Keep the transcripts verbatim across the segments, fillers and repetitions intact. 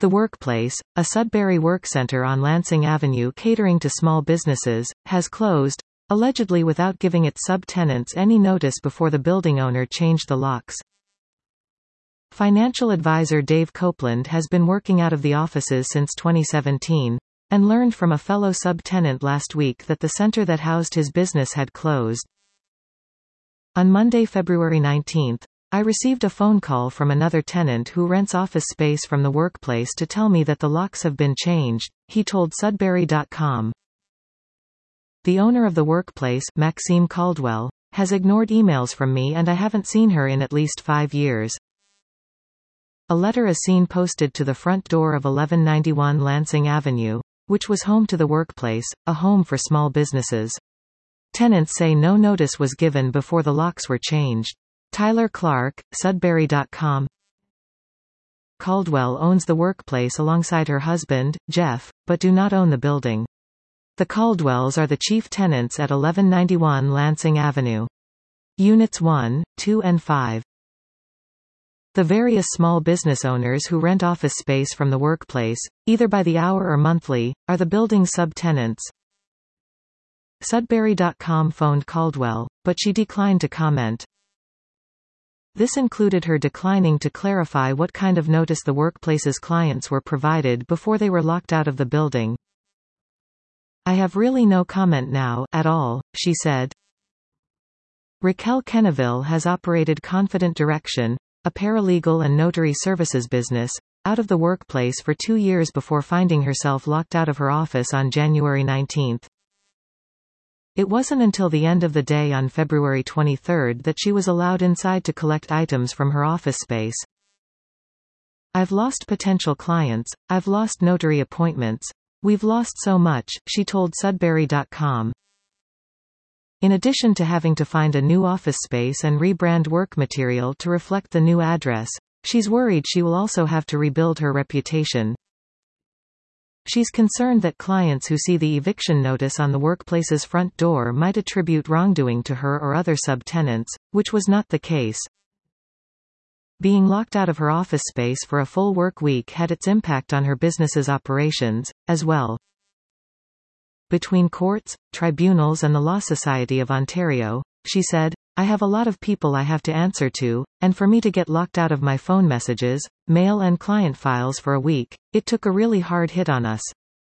The Workplace, a Sudbury work center on Lansing Avenue catering to small businesses, has closed, allegedly without giving its sub-tenants any notice before the building owner changed the locks. Financial advisor Dave Copeland has been working out of the offices since twenty seventeen, and learned from a fellow sub-tenant last week that the center that housed his business had closed. On Monday, February nineteenth, I received a phone call from another tenant who rents office space from the Workplace to tell me that the locks have been changed, he told Sudbury dot com. The owner of the Workplace, Maxine Caldwell, has ignored emails from me and I haven't seen her in at least five years. A letter is seen posted to the front door of eleven ninety-one Lansing Avenue, which was home to the Workplace, a home for small businesses. Tenants say no notice was given before the locks were changed. Tyler Clark, Sudbury dot com. Caldwell owns the Workplace alongside her husband, Jeff, but do not own the building. The Caldwells are the chief tenants at eleven ninety-one Lansing Avenue. Units one, two and five. The various small business owners who rent office space from the Workplace, either by the hour or monthly, are the building's sub-tenants. Sudbury dot com phoned Caldwell, but she declined to comment. This included her declining to clarify what kind of notice the Workplace's clients were provided before they were locked out of the building. I have really no comment now, at all, she said. Raquel Kenneville has operated Confident Direction, a paralegal and notary services business, out of the Workplace for two years before finding herself locked out of her office on January nineteenth. It wasn't until the end of the day on February twenty-third that she was allowed inside to collect items from her office space. I've lost potential clients, I've lost notary appointments. We've lost so much, she told Sudbury dot com. In addition to having to find a new office space and rebrand work material to reflect the new address, she's worried she will also have to rebuild her reputation. She's concerned that clients who see the eviction notice on the Workplace's front door might attribute wrongdoing to her or other sub-tenants, which was not the case. Being locked out of her office space for a full work week had its impact on her business's operations, as well. Between courts, tribunals and the Law Society of Ontario, she said, I have a lot of people I have to answer to, and for me to get locked out of my phone messages, mail and client files for a week, it took a really hard hit on us.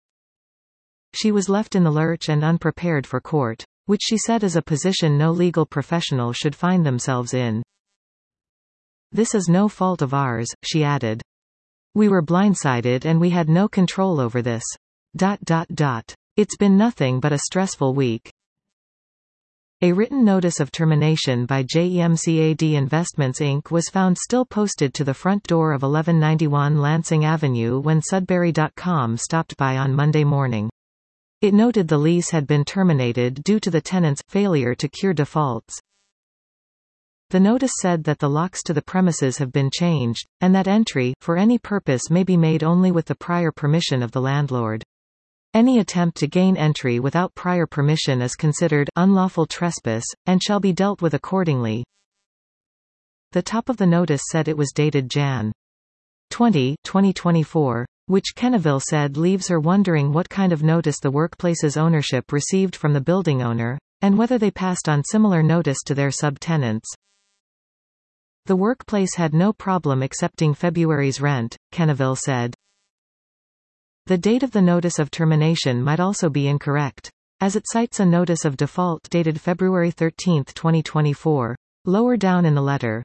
She was left in the lurch and unprepared for court, which she said is a position no legal professional should find themselves in. This is no fault of ours, she added. We were blindsided and we had no control over this. Dot dot dot. It's been nothing but a stressful week. A written notice of termination by J E M C A D Investments Incorporated was found still posted to the front door of eleven ninety-one Lansing Avenue when Sudbury dot com stopped by on Monday morning. It noted the lease had been terminated due to the tenant's failure to cure defaults. The notice said that the locks to the premises have been changed, and that entry, for any purpose, may be made only with the prior permission of the landlord. Any attempt to gain entry without prior permission is considered unlawful trespass, and shall be dealt with accordingly. The top of the notice said it was dated January twentieth, twenty twenty-four, which Kenneville said leaves her wondering what kind of notice the Workplace's ownership received from the building owner, and whether they passed on similar notice to their sub-tenants. The Workplace had no problem accepting February's rent, Kenneville said. The date of the notice of termination might also be incorrect, as it cites a notice of default dated February thirteenth, twenty twenty-four, lower down in the letter.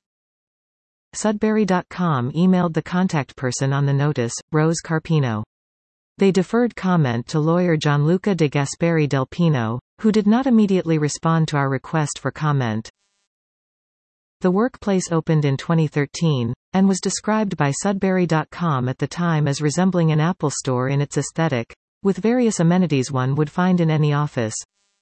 Sudbury dot com emailed the contact person on the notice, Rose Carpino. They deferred comment to lawyer Gianluca de Gasperi del Pino, who did not immediately respond to our request for comment. The Workplace opened in twenty thirteen, and was described by Sudbury dot com at the time as resembling an Apple store in its aesthetic, with various amenities one would find in any office.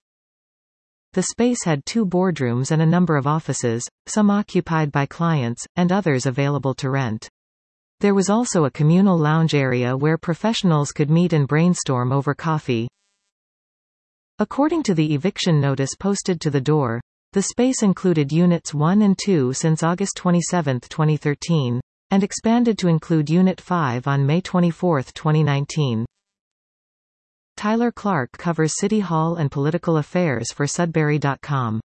The space had two boardrooms and a number of offices, some occupied by clients, and others available to rent. There was also a communal lounge area where professionals could meet and brainstorm over coffee. According to the eviction notice posted to the door, the space included Units one and two since August twenty-seventh, twenty thirteen, and expanded to include Unit five on May twenty-fourth, twenty nineteen. Tyler Clark covers City Hall and political affairs for Sudbury dot com.